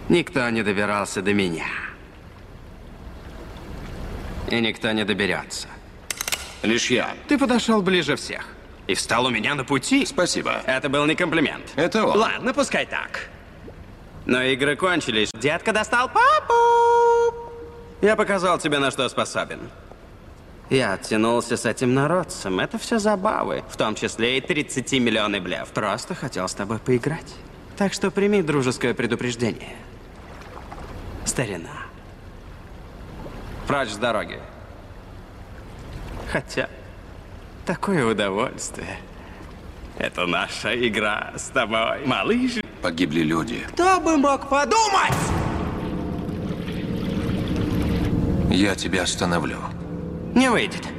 Никто не добирался до меня. И никто не доберется. Лишь я. Ты подошел ближе всех. И встал у меня на пути. Спасибо. Это был не комплимент. Это он. Ладно, пускай так. Но игры кончились. Детка достал папу. Я показал тебе, на что способен. Я оттянулся с этим народцем. Это все забавы. В том числе и 30-миллионный блеф. Просто хотел с тобой поиграть. Так что прими дружеское предупреждение. Старина. Прочь с дороги. Хотя, такое удовольствие. Это наша игра с тобой, малыш. Погибли люди. Кто бы мог подумать? Я тебя остановлю. Не выйдет.